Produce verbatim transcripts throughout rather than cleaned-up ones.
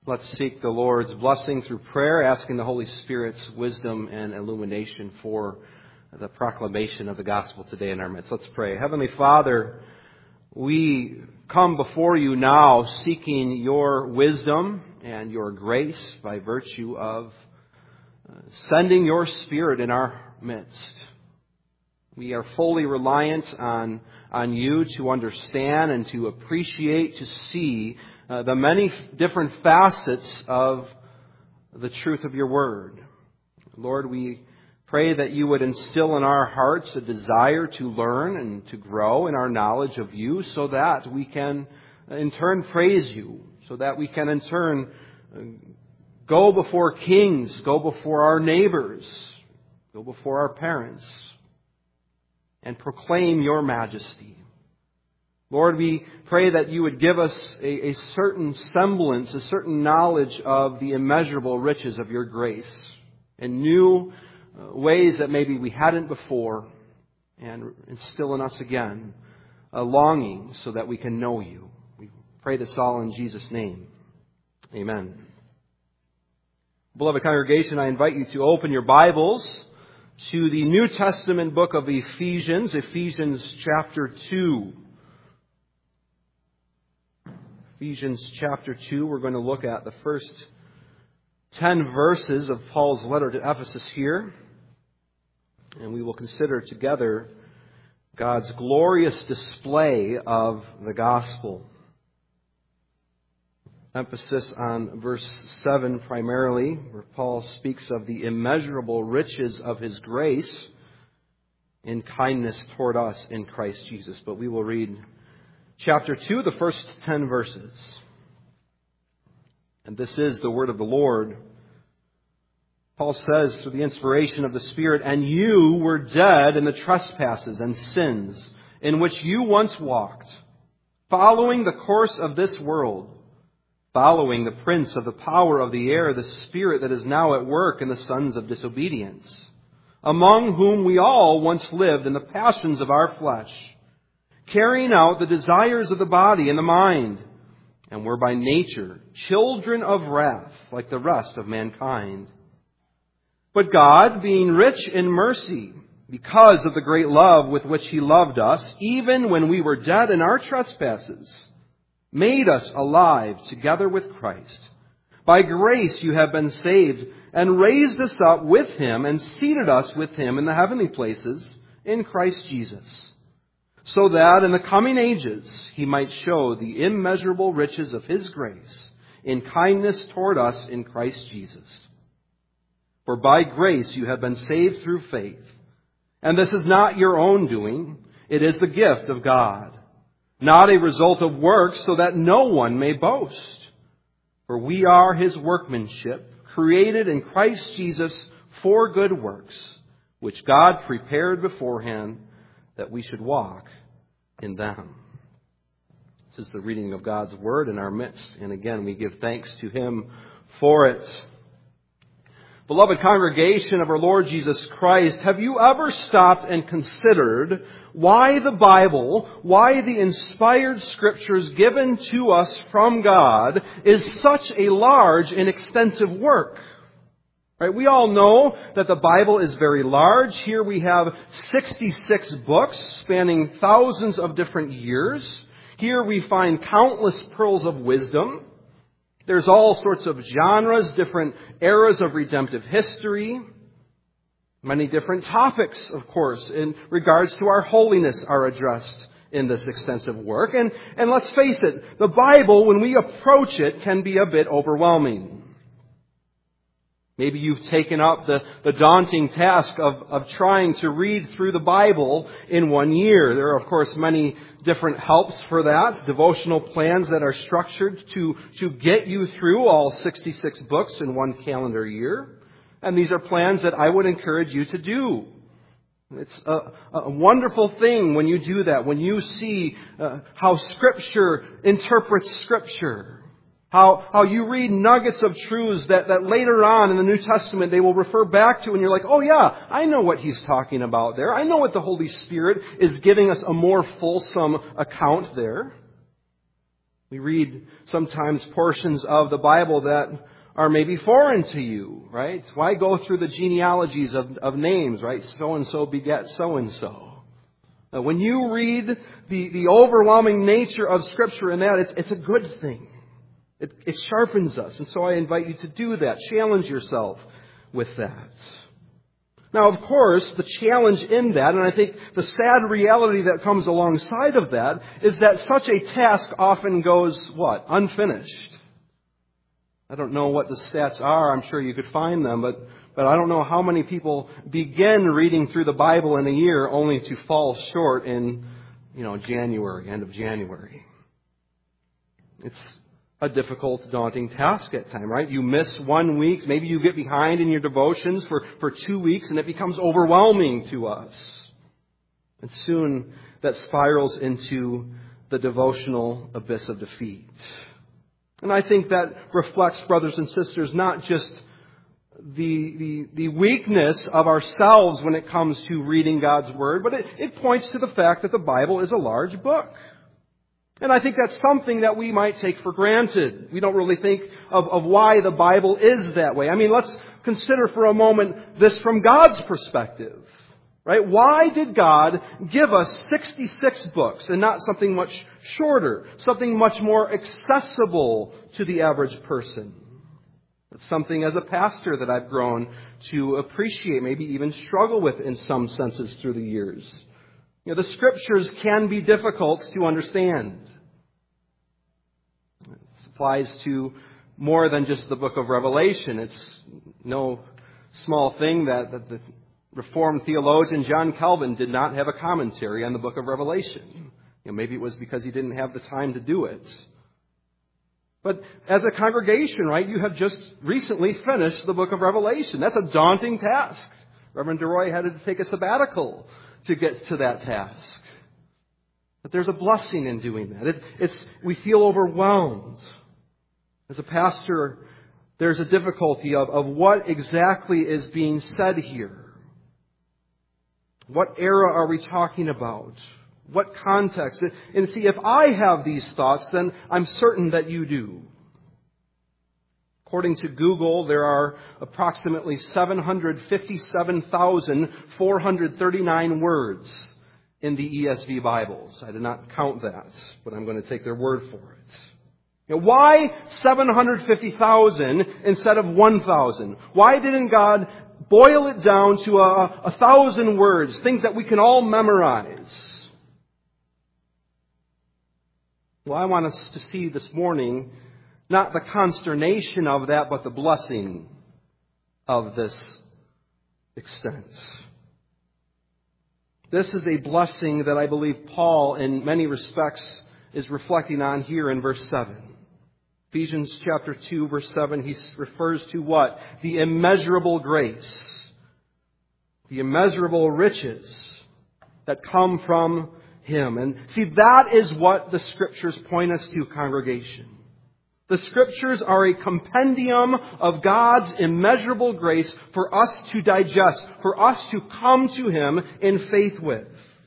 Let's seek the Lord's blessing through prayer, asking the Holy Spirit's wisdom and illumination for the proclamation of the gospel today in our midst. Let's pray. Heavenly Father, we come before you now seeking your wisdom and your grace by virtue of sending your Spirit in our midst. We are fully reliant on, on you to understand and to appreciate, to see uh, the many different facets of the truth of your word. Lord, we pray that you would instill in our hearts a desire to learn and to grow in our knowledge of you so that we can in turn praise you, so that we can in turn go before kings, go before our neighbors, go before our parents, and proclaim your majesty. Lord, we pray that you would give us a, a certain semblance, a certain knowledge of the immeasurable riches of your grace in new uh, ways that maybe we hadn't before, and instill in us again a longing so that we can know you. We pray this all in Jesus' name. Amen. Beloved congregation, I invite you to open your Bibles to the New Testament book of Ephesians, Ephesians chapter two. Ephesians chapter two, we're going to look at the first ten verses of Paul's letter to Ephesus here. And we will consider together God's glorious display of the gospel. Emphasis on verse seven primarily, where Paul speaks of the immeasurable riches of his grace in kindness toward us in Christ Jesus. But we will read chapter two, the first ten verses. And this is the word of the Lord. Paul says, through the inspiration of the Spirit, "And you were dead in the trespasses and sins in which you once walked, following the course of this world, following the prince of the power of the air, the spirit that is now at work in the sons of disobedience, among whom we all once lived in the passions of our flesh, carrying out the desires of the body and the mind, and were by nature children of wrath like the rest of mankind. But God, being rich in mercy, because of the great love with which He loved us, even when we were dead in our trespasses, made us alive together with Christ. By grace you have been saved, and raised us up with Him, and seated us with Him in the heavenly places in Christ Jesus, so that in the coming ages He might show the immeasurable riches of His grace in kindness toward us in Christ Jesus. For by grace you have been saved through faith, and this is not your own doing, it is the gift of God, not a result of works, so that no one may boast. For we are His workmanship, created in Christ Jesus for good works, which God prepared beforehand that we should walk in them." This is the reading of God's Word in our midst. And again, we give thanks to Him for it. Beloved congregation of our Lord Jesus Christ, have you ever stopped and considered why the Bible, why the inspired Scriptures given to us from God is such a large and extensive work? Right? We all know that the Bible is very large. Here we have sixty-six books spanning thousands of different years. Here we find countless pearls of wisdom. There's all sorts of genres, different eras of redemptive history. Many different topics, of course, in regards to our holiness are addressed in this extensive work. And, and let's face it, the Bible, when we approach it, can be a bit overwhelming. Maybe you've taken up the, the daunting task of, of trying to read through the Bible in one year. There are, of course, many different helps for that, devotional plans that are structured to, to get you through all sixty-six books in one calendar year. And these are plans that I would encourage you to do. It's a, a wonderful thing when you do that, when you see uh, how Scripture interprets Scripture. How, how you read nuggets of truths that, that later on in the New Testament they will refer back to, and you're like, oh yeah, I know what he's talking about there. I know what the Holy Spirit is giving us a more fulsome account there. We read sometimes portions of the Bible that are maybe foreign to you, right? Why go through the genealogies of, of names, right? So-and-so begat so-and-so. Uh, when you read the, the overwhelming nature of Scripture in that, it's, it's a good thing. It, it sharpens us. And so I invite you to do that. Challenge yourself with that. Now, of course, the challenge in that, and I think the sad reality that comes alongside of that, is that such a task often goes, what? Unfinished. I don't know what the stats are. I'm sure you could find them, but, but I don't know how many people begin reading through the Bible in a year only to fall short in, you know, January, end of January. It's a difficult, daunting task at times, right? You miss one week, maybe you get behind in your devotions for, for two weeks, and it becomes overwhelming to us. And soon that spirals into the devotional abyss of defeat. And I think that reflects, brothers and sisters, not just the, the, the weakness of ourselves when it comes to reading God's Word, but it, it points to the fact that the Bible is a large book. And I think that's something that we might take for granted. We don't really think of, of why the Bible is that way. I mean, let's consider for a moment this from God's perspective. Right? Why did God give us sixty-six books and not something much shorter, something much more accessible to the average person? It's something as a pastor that I've grown to appreciate, maybe even struggle with in some senses through the years. You know, the Scriptures can be difficult to understand. It applies to more than just the book of Revelation. It's no small thing that, that the Reformed theologian John Calvin did not have a commentary on the book of Revelation. You know, maybe it was because he didn't have the time to do it. But as a congregation, right, you have just recently finished the book of Revelation. That's a daunting task. Reverend DeRoy had to take a sabbatical to get to that task. But there's a blessing in doing that. It, it's we feel overwhelmed. As a pastor, there's a difficulty of, of what exactly is being said here. What era are we talking about? What context? And see, if I have these thoughts, then I'm certain that you do. According to Google, there are approximately seven hundred fifty-seven thousand four hundred thirty-nine words in the E S V Bibles. I did not count that, but I'm going to take their word for it. You know, why seven hundred fifty thousand instead of one thousand? Why didn't God boil it down to a, a thousand words, things that we can all memorize? Well, I want us to see this morning not the consternation of that, but the blessing of this extent. This is a blessing that I believe Paul, in many respects, is reflecting on here in verse seven. Ephesians chapter two, verse seven, he refers to what? The immeasurable grace, the immeasurable riches that come from Him. And see, that is what the Scriptures point us to, congregation. The Scriptures are a compendium of God's immeasurable grace for us to digest, for us to come to Him in faith with.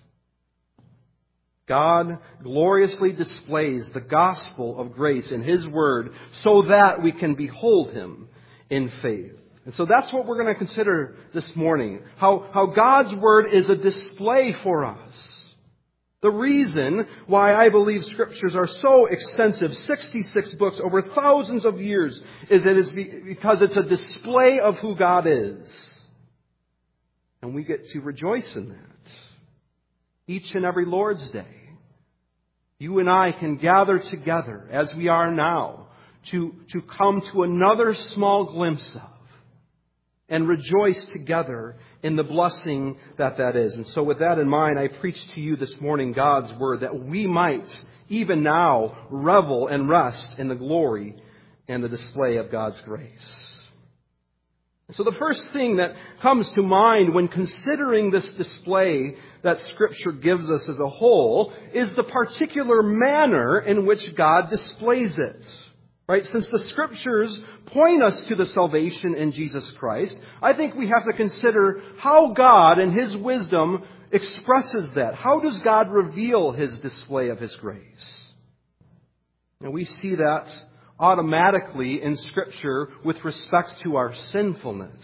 God gloriously displays the gospel of grace in His Word so that we can behold Him in faith. And so that's what we're going to consider this morning. How, how God's Word is a display for us. The reason why I believe Scriptures are so extensive, sixty-six books over thousands of years, is that it's because it's a display of who God is. And we get to rejoice in that. Each and every Lord's Day, you and I can gather together, as we are now, to, to come to another small glimpse of and rejoice together in the blessing that that is. And so with that in mind, I preach to you this morning God's Word, that we might, even now, revel and rest in the glory and the display of God's grace. So the first thing that comes to mind when considering this display that Scripture gives us as a whole is the particular manner in which God displays it. Right? Since the Scriptures point us to the salvation in Jesus Christ, I think we have to consider how God in His wisdom expresses that. How does God reveal His display of His grace? And we see that automatically in Scripture with respect to our sinfulness.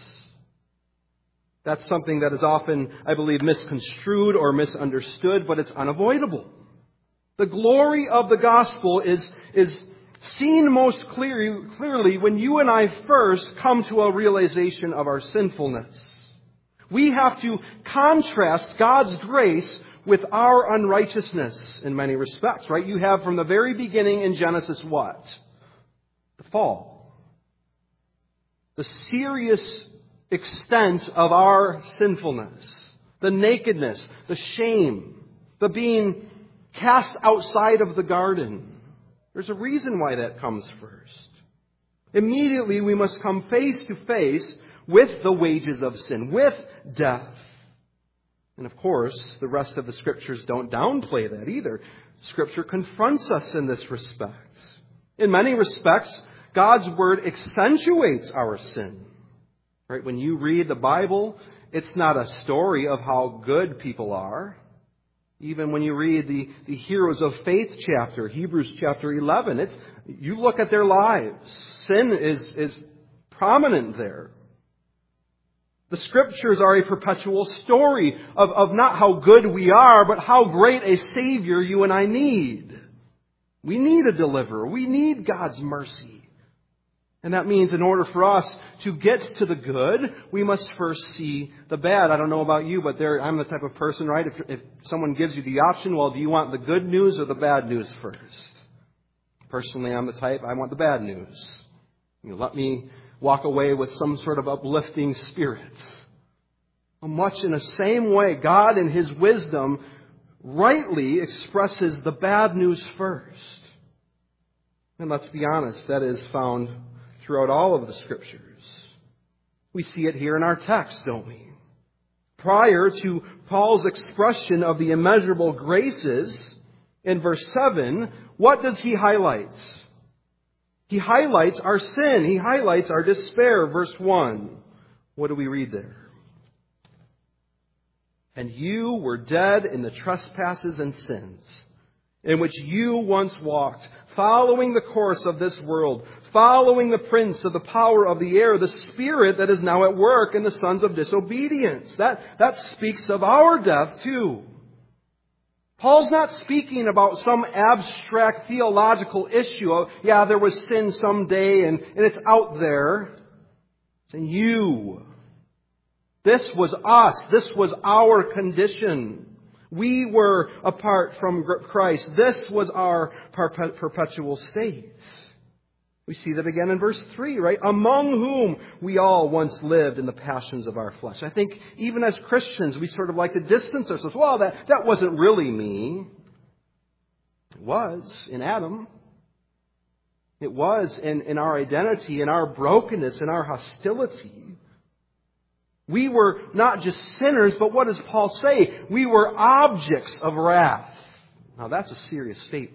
That's something that is often, I believe, misconstrued or misunderstood, but it's unavoidable. The glory of the gospel is, is seen most clear, clearly when you and I first come to a realization of our sinfulness. We have to contrast God's grace with our unrighteousness in many respects, right? You have from the very beginning in Genesis what? The fall. The serious extent of our sinfulness. The nakedness, the shame, the being cast outside of the garden. There's a reason why that comes first. Immediately we must come face to face with the wages of sin, with death. And of course, the rest of the Scriptures don't downplay that either. Scripture confronts us in this respect. In many respects, God's Word accentuates our sin. Right? When you read the Bible, it's not a story of how good people are. Even when you read the, the Heroes of Faith chapter, Hebrews chapter eleven, it's, you look at their lives. Sin is, is prominent there. The Scriptures are a perpetual story of, of not how good we are, but how great a Savior you and I need. We need a deliverer. We need God's mercy. And that means in order for us to get to the good, we must first see the bad. I don't know about you, but there, I'm the type of person, right? If, if someone gives you the option, well, do you want the good news or the bad news first? Personally, I'm the type, I want the bad news. You let me walk away with some sort of uplifting spirit. Much in the same way, God in His wisdom rightly expresses the bad news first. And let's be honest, that is found throughout all of the Scriptures. We see it here in our text, don't we? Prior to Paul's expression of the immeasurable graces, in verse seven, what does he highlight? He highlights our sin. He highlights our despair. Verse one. What do we read there? And you were dead in the trespasses and sins, in which you once walked, following the course of this world, following the prince of the power of the air, the spirit that is now at work in the sons of disobedience. That, that speaks of our death too. Paul's not speaking about some abstract theological issue of, yeah, there was sin someday and, and it's out there. It's in you. This was us. This was our condition. We were apart from Christ. This was our perpetual state. We see that again in verse three, right? Among whom we all once lived in the passions of our flesh. I think even as Christians, we sort of like to distance ourselves. Well, that, that wasn't really me. It was in Adam. It was in, in our identity, in our brokenness, in our hostility. We were not just sinners, but what does Paul say? We were objects of wrath. Now that's a serious statement.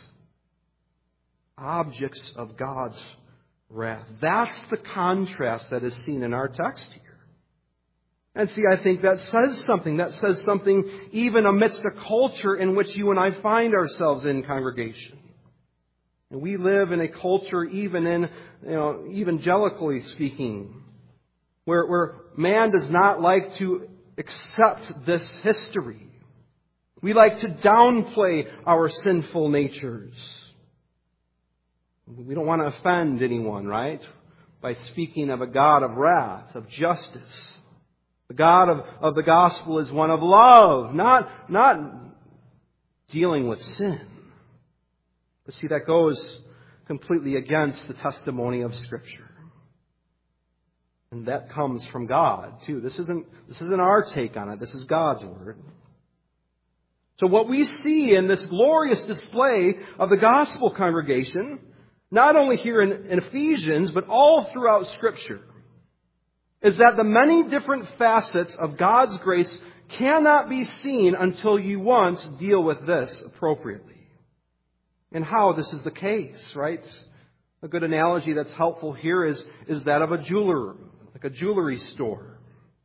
Objects of God's wrath. That's the contrast that is seen in our text here. And see, I think that says something. That says something even amidst a culture in which you and I find ourselves in, congregation. And we live in a culture, even in, you know, evangelically speaking, Where, where man does not like to accept this history. We like to downplay our sinful natures. We don't want to offend anyone, right? By speaking of a God of wrath, of justice. The God of, of the gospel is one of love, not, not dealing with sin. But see, that goes completely against the testimony of Scripture. And that comes from God, too. This isn't, this isn't our take on it. This is God's Word. So what we see in this glorious display of the gospel, congregation, not only here in, in Ephesians, but all throughout Scripture, is that the many different facets of God's grace cannot be seen until you once deal with this appropriately. And how this is the case, right? A good analogy that's helpful here is, is that of a jeweler, like a jewelry store.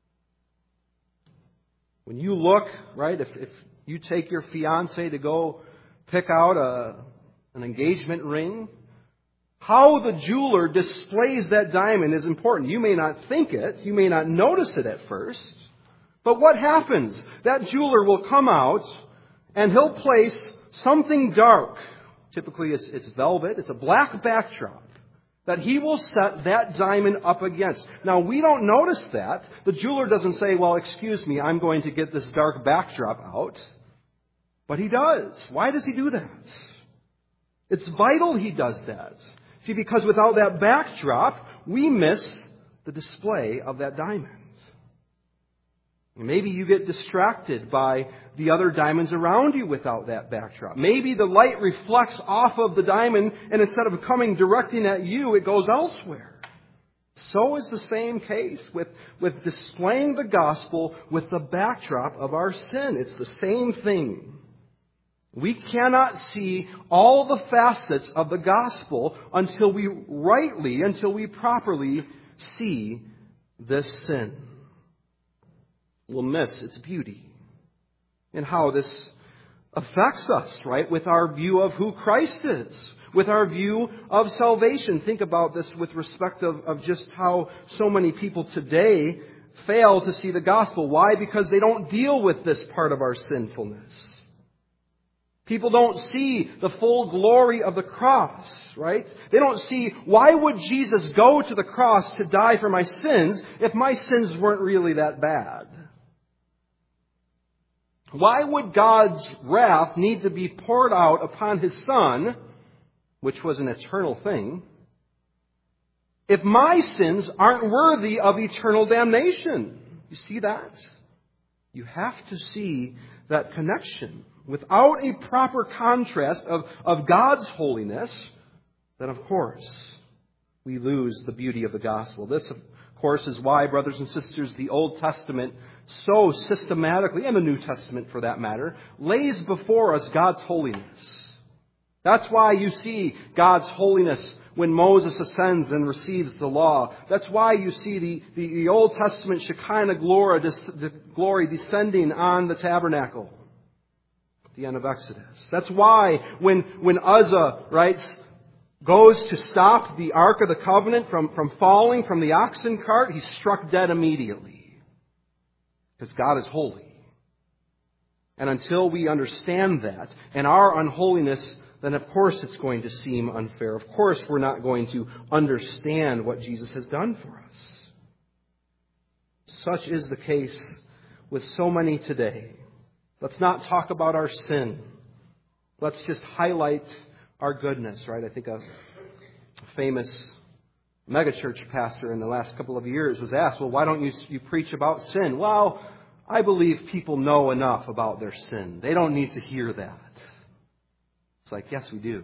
When you look, right, if, if you take your fiancé to go pick out a an engagement ring. How the jeweler displays that diamond is important. You may not think it, you may not notice it at first, but what happens? That jeweler will come out and he'll place something dark. Typically it's, it's velvet, it's a black backdrop that he will set that diamond up against. Now we don't notice that. The jeweler doesn't say, well, excuse me, I'm going to get this dark backdrop out. But he does. Why does he do that? It's vital he does that. See, because without that backdrop, we miss the display of that diamond. Maybe you get distracted by the other diamonds around you without that backdrop. Maybe the light reflects off of the diamond, and instead of coming directing at you, it goes elsewhere. So is the same case with, with displaying the gospel with the backdrop of our sin. It's the same thing. We cannot see all the facets of the gospel until we rightly, until we properly see this sin. We'll miss its beauty and how this affects us, right, with our view of who Christ is, with our view of salvation. Think about this with respect of, of just how so many people today fail to see the gospel. Why? Because they don't deal with this part of our sinfulness. People don't see the full glory of the cross, right? They don't see, why would Jesus go to the cross to die for my sins if my sins weren't really that bad? Why would God's wrath need to be poured out upon His Son, which was an eternal thing, if my sins aren't worthy of eternal damnation? You see that? You have to see that connection. Without a proper contrast of, of God's holiness, then of course we lose the beauty of the gospel. This, of course, is why, brothers and sisters, the Old Testament so systematically, and the New Testament for that matter, lays before us God's holiness. That's why you see God's holiness when Moses ascends and receives the law. That's why you see the, the, the Old Testament Shekinah glory, the glory descending on the tabernacle. The end of Exodus. That's why when, when Uzzah, right, goes to stop the Ark of the Covenant from, from falling from the oxen cart, he's struck dead immediately. Because God is holy. And until we understand that and our unholiness, then of course it's going to seem unfair. Of course we're not going to understand what Jesus has done for us. Such is the case with so many today. Let's not talk about our sin. Let's just highlight our goodness, right? I think a famous megachurch pastor in the last couple of years was asked, well, why don't you, you preach about sin? Well, I believe people know enough about their sin. They don't need to hear that. It's like, yes, we do.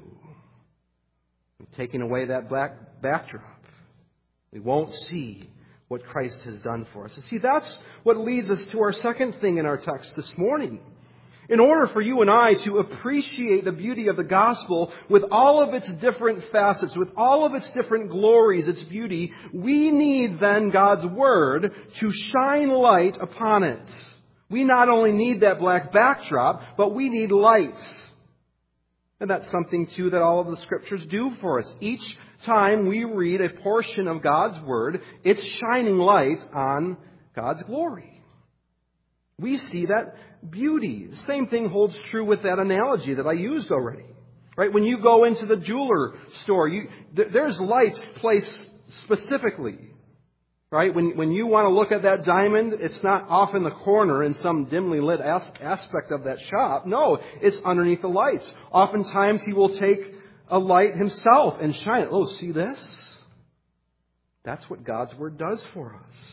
We're taking away that black backdrop. We won't see what Christ has done for us. And see, that's what leads us to our second thing in our text this morning. In order for you and I to appreciate the beauty of the gospel with all of its different facets, with all of its different glories, its beauty, we need then God's Word to shine light upon it. We not only need that black backdrop, but we need light. And that's something, too, that all of the Scriptures do for us. Each time we read a portion of God's Word, it's shining light on God's glory. We see that beauty. The same thing holds true with that analogy that I used already. Right? When you go into the jeweler store, you, th- there's lights placed specifically. Right? When, when you want to look at that diamond, it's not off in the corner in some dimly lit as- aspect of that shop. No, it's underneath the lights. Oftentimes he will take a light himself and shine it. Oh, see this? That's what God's Word does for us.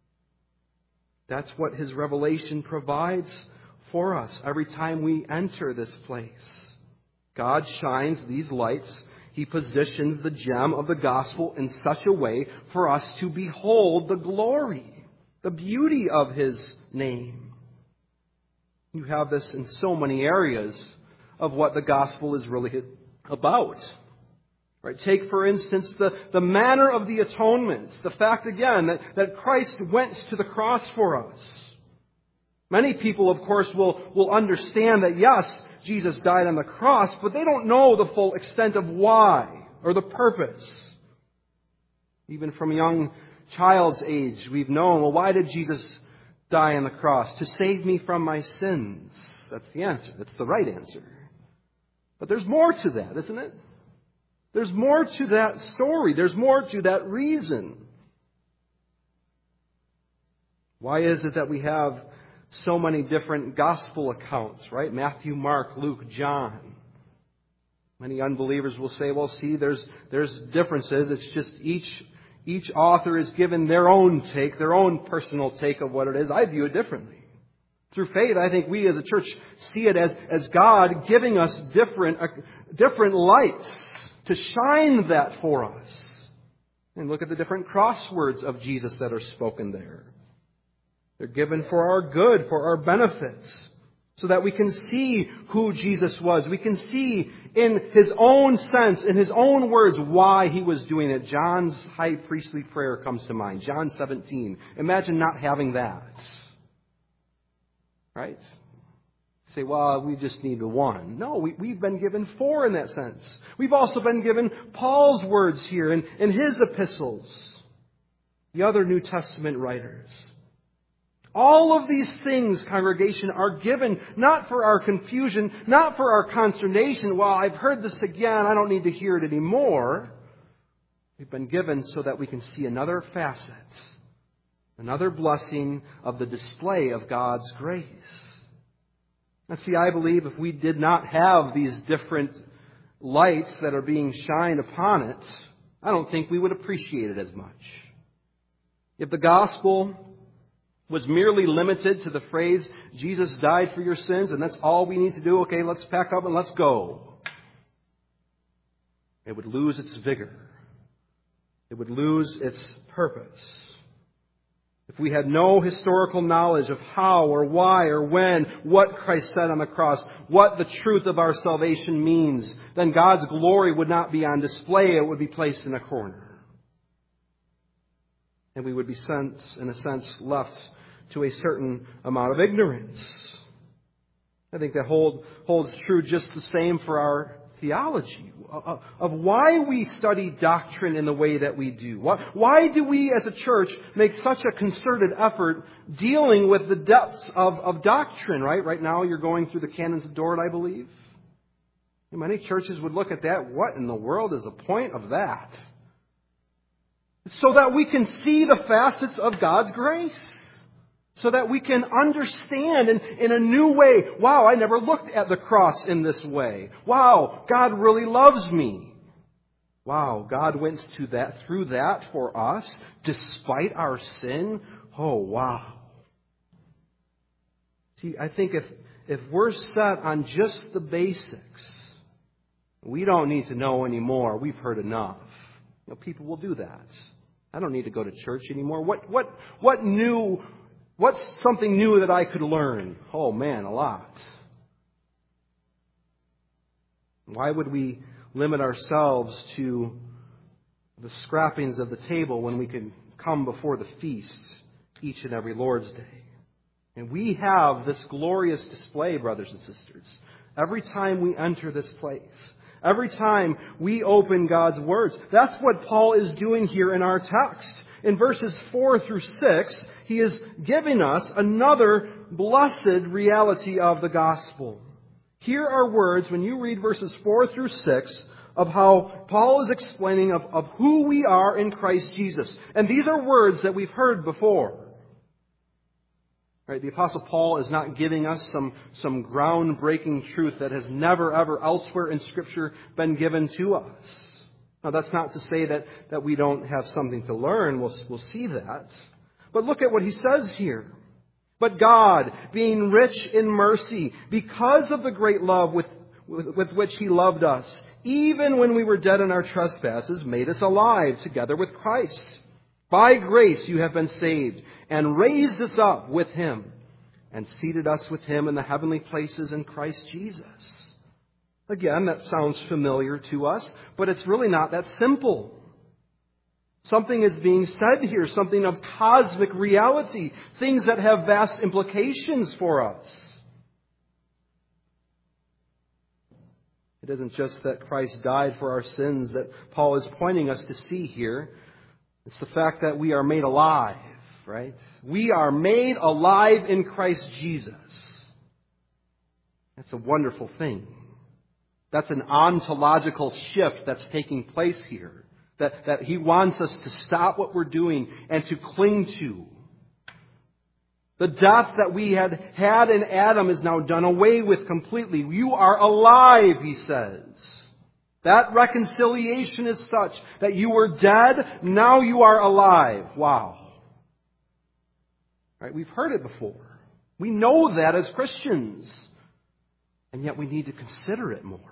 That's what His revelation provides for us every time we enter this place. God shines these lights. He positions the gem of the gospel in such a way for us to behold the glory, the beauty of His name. You have this in so many areas of what the gospel is really about. Right? Take, for instance, the, the manner of the atonement. The fact, again, that, that Christ went to the cross for us. Many people, of course, will, will understand that, yes, Jesus died on the cross, but they don't know the full extent of why or the purpose. Even from a young child's age, we've known, well, why did Jesus die on the cross? To save me from my sins. That's the answer. That's the right answer. But there's more to that, isn't it? There's more to that story. There's more to that reason. Why is it that we have so many different gospel accounts, right? Matthew, Mark, Luke, John. Many unbelievers will say, well, see, there's there's differences. It's just each each author is given their own take, their own personal take of what it is. I view it differently. Through faith, I think we as a church see it as, as God giving us different, uh, different lights to shine that for us. And look at the different crosswords of Jesus that are spoken there. They're given for our good, for our benefits, so that we can see who Jesus was. We can see in His own sense, in His own words, why He was doing it. John's high priestly prayer comes to mind. John seventeen. Imagine not having that. Right? Say, well, we just need one. No, we, we've been given four in that sense. We've also been given Paul's words here in, in his epistles. The other New Testament writers. All of these things, congregation, are given not for our confusion, not for our consternation. Well, I've heard this again, I don't need to hear it anymore. We've been given so that we can see another facet, another blessing of the display of God's grace. Now, see, I believe if we did not have these different lights that are being shined upon it, I don't think we would appreciate it as much. If the gospel was merely limited to the phrase, Jesus died for your sins, and that's all we need to do, okay, let's pack up and let's go, it would lose its vigor. It would lose its purpose. If we had no historical knowledge of how or why or when, what Christ said on the cross, what the truth of our salvation means, then God's glory would not be on display. It would be placed in a corner. And we would be sent, in a sense, left to a certain amount of ignorance. I think that hold, holds true just the same for our theology, of, of why we study doctrine in the way that we do. Why, why do we as a church make such a concerted effort dealing with the depths of, of doctrine, right? Right now you're going through the canons of Dort, I believe. And many churches would look at that. What in the world is the point of that? So that we can see the facets of God's grace. So that we can understand in, in a new way. Wow, I never looked at the cross in this way. Wow, God really loves me. Wow, God went to that through that for us despite our sin. Oh, wow. See, I think if if we're set on just the basics, we don't need to know anymore. We've heard enough. You know, people will do that. I don't need to go to church anymore. What what what new What's something new that I could learn? Oh man, a lot. Why would we limit ourselves to the scrappings of the table when we can come before the feast each and every Lord's Day? And we have this glorious display, brothers and sisters, every time we enter this place. Every time we open God's words. That's what Paul is doing here in our text. In verses four through six, he is giving us another blessed reality of the gospel. Here are words, when you read verses four through six, of how Paul is explaining of, of who we are in Christ Jesus. And these are words that we've heard before. Right, the Apostle Paul is not giving us some, some groundbreaking truth that has never, ever elsewhere in Scripture been given to us. Now, that's not to say that, that we don't have something to learn. We'll, we'll see that. But look at what he says here. But God, being rich in mercy, because of the great love with, with, with which He loved us, even when we were dead in our trespasses, made us alive together with Christ. By grace you have been saved, and raised us up with Him, and seated us with Him in the heavenly places in Christ Jesus. Again, that sounds familiar to us, but it's really not that simple. Something is being said here, something of cosmic reality, things that have vast implications for us. It isn't just that Christ died for our sins that Paul is pointing us to see here. It's the fact that we are made alive, right? We are made alive in Christ Jesus. That's a wonderful thing. That's an ontological shift that's taking place here. That, that He wants us to stop what we're doing and to cling to. The death that we had had in Adam is now done away with completely. You are alive, He says. That reconciliation is such that you were dead, now you are alive. Wow. Right? We've heard it before. We know that as Christians. And yet we need to consider it more.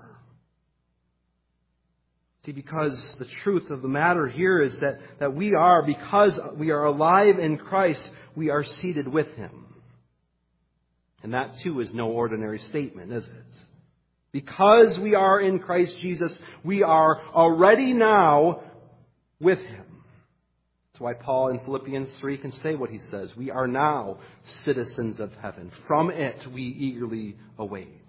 See, because the truth of the matter here is that, that we are, because we are alive in Christ, we are seated with Him. And that too is no ordinary statement, is it? Because we are in Christ Jesus, we are already now with Him. That's why Paul in Philippians three can say what he says. We are now citizens of heaven. From it we eagerly await.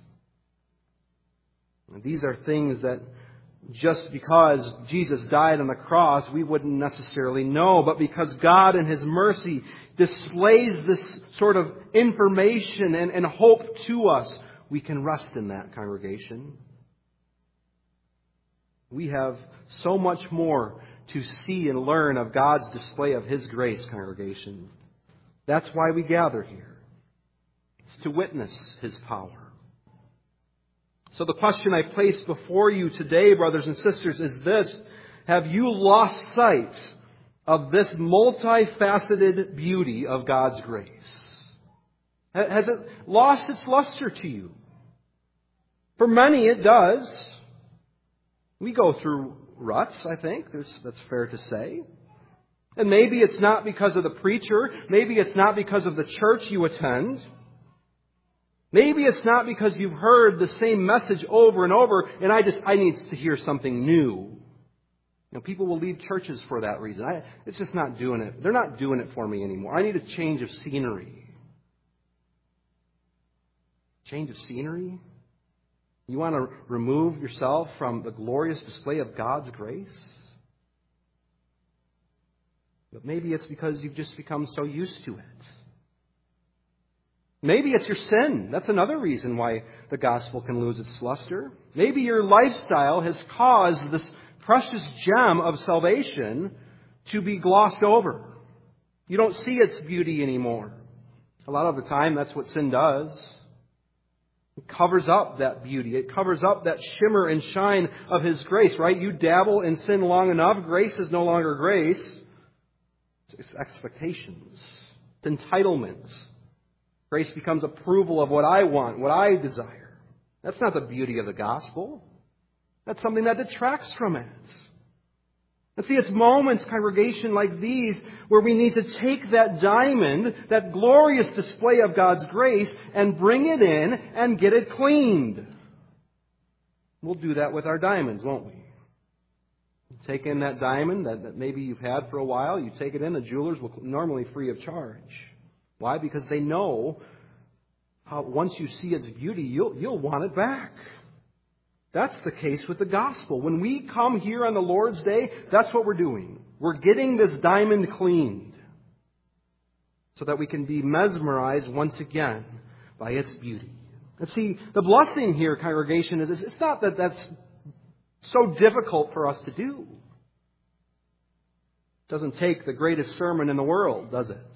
And these are things that just because Jesus died on the cross, we wouldn't necessarily know. But because God in His mercy displays this sort of information and, and hope to us, we can rest in that, congregation. We have so much more to see and learn of God's display of His grace, congregation. That's why we gather here. It's to witness His power. So the question I place before you today, brothers and sisters, is this. Have you lost sight of this multifaceted beauty of God's grace? Has it lost its luster to you? For many it does. We go through ruts, I think. There's, that's fair to say. And maybe it's not because of the preacher. Maybe it's not because of the church you attend. Maybe it's not because you've heard the same message over and over, and I just, I need to hear something new. You know, people will leave churches for that reason. I, it's just not doing it. They're not doing it for me anymore. I need a change of scenery. Change of scenery? You want to remove yourself from the glorious display of God's grace? But maybe it's because you've just become so used to it. Maybe it's your sin. That's another reason why the gospel can lose its luster. Maybe your lifestyle has caused this precious gem of salvation to be glossed over. You don't see its beauty anymore. A lot of the time, that's what sin does. It covers up that beauty. It covers up that shimmer and shine of His grace, right? You dabble in sin long enough, grace is no longer grace. It's expectations. It's entitlements. Grace becomes approval of what I want, what I desire. That's not the beauty of the gospel. That's something that detracts from it. And see, it's moments, congregation, like these where we need to take that diamond, that glorious display of God's grace, and bring it in and get it cleaned. We'll do that with our diamonds, won't we? Take in that diamond that, that maybe you've had for a while. You take it in, the jewelers will normally free of charge. Why? Because they know how once you see its beauty, you'll, you'll want it back. That's the case with the gospel. When we come here on the Lord's Day, that's what we're doing. We're getting this diamond cleaned so that we can be mesmerized once again by its beauty. And see, the blessing here, congregation, is it's not that that's so difficult for us to do. It doesn't take the greatest sermon in the world, does it?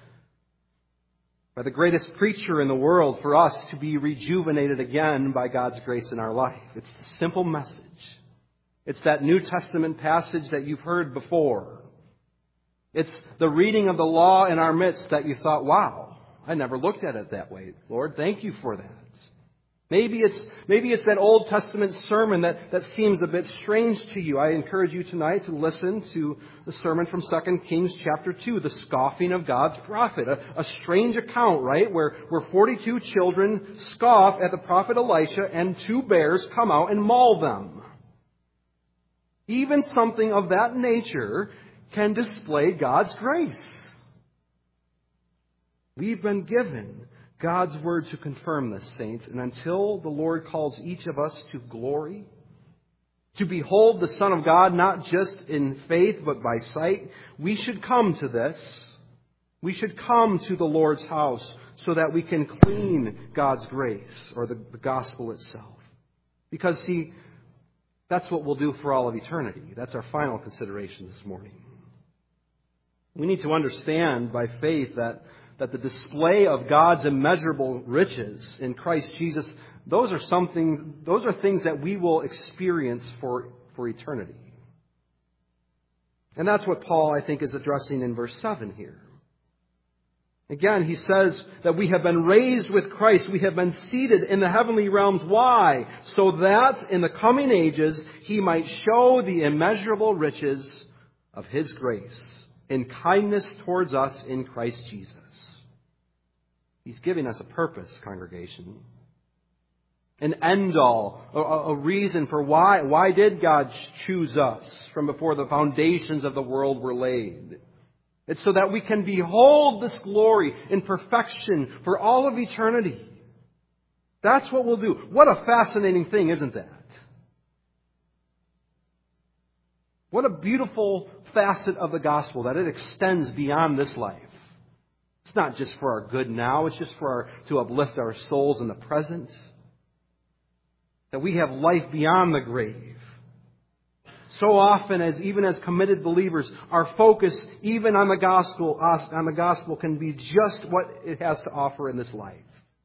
By the greatest preacher in the world for us to be rejuvenated again by God's grace in our life. It's the simple message. It's that New Testament passage that you've heard before. It's the reading of the law in our midst that you thought, wow, I never looked at it that way. Lord, thank you for that. Maybe it's maybe it's that Old Testament sermon that, that seems a bit strange to you. I encourage you tonight to listen to the sermon from Second Kings chapter two, the scoffing of God's prophet. A, a strange account, right, where, where forty-two children scoff at the prophet Elisha and two bears come out and maul them. Even something of that nature can display God's grace. We've been given God's word to confirm this, saints. And until the Lord calls each of us to glory, to behold the Son of God, not just in faith, but by sight, we should come to this. We should come to the Lord's house so that we can clean God's grace, or the, the gospel itself. Because, see, that's what we'll do for all of eternity. That's our final consideration this morning. We need to understand by faith that, that the display of God's immeasurable riches in Christ Jesus, those are something, those are things that we will experience for, for eternity. And that's what Paul, I think, is addressing in verse seven here. Again, he says that we have been raised with Christ. We have been seated in the heavenly realms. Why? So that in the coming ages he might show the immeasurable riches of His grace in kindness towards us in Christ Jesus. He's giving us a purpose, congregation. An end-all, a, a reason for why. Why did God choose us from before the foundations of the world were laid? It's so that we can behold this glory in perfection for all of eternity. That's what we'll do. What a fascinating thing, isn't that? What a beautiful facet of the gospel that it extends beyond this life. It's not just for our good now. It's just for our, to uplift our souls in the present. That we have life beyond the grave. So often, as even as committed believers, our focus, even on the gospel, on the gospel, can be just what it has to offer in this life.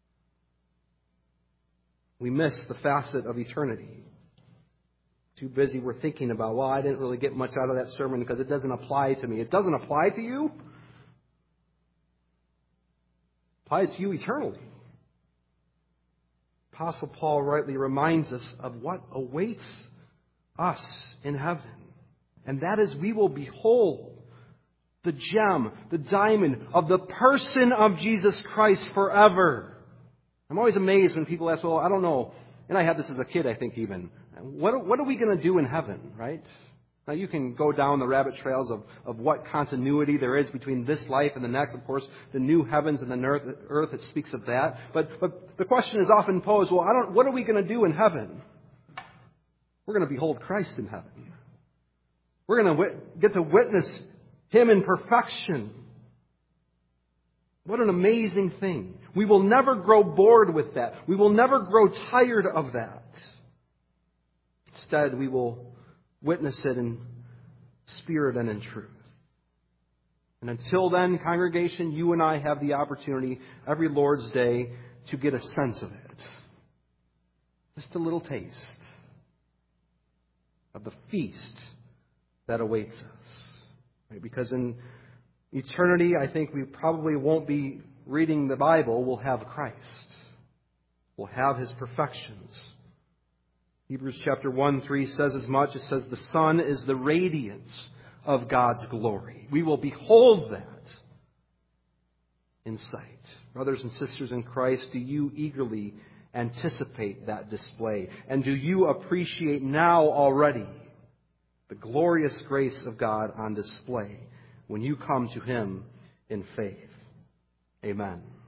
We miss the facet of eternity. Too busy we're thinking about, well, I didn't really get much out of that sermon because it doesn't apply to me. It doesn't apply to you? It applies to you eternally. Apostle Paul rightly reminds us of what awaits us in heaven. And that is, we will behold the gem, the diamond of the person of Jesus Christ forever. I'm always amazed when people ask, well, I don't know. And I had this as a kid, I think, even. What, what are we going to do in heaven, right? Now, you can go down the rabbit trails of, of what continuity there is between this life and the next. Of course, the new heavens and the earth, earth it speaks of that. But, but the question is often posed, well, I don't, what are we going to do in heaven? We're going to behold Christ in heaven. We're going to wit- get to witness Him in perfection. What an amazing thing. We will never grow bored with that. We will never grow tired of that. Instead, we will witness it in spirit and in truth. And until then, congregation, you and I have the opportunity every Lord's Day to get a sense of it. Just a little taste of the feast that awaits us. Right? Because in eternity, I think we probably won't be reading the Bible. We'll have Christ. We'll have His perfections. Hebrews chapter one, three says as much. It says, the Son is the radiance of God's glory. We will behold that in sight. Brothers and sisters in Christ, do you eagerly anticipate that display? And do you appreciate now already the glorious grace of God on display when you come to Him in faith? Amen.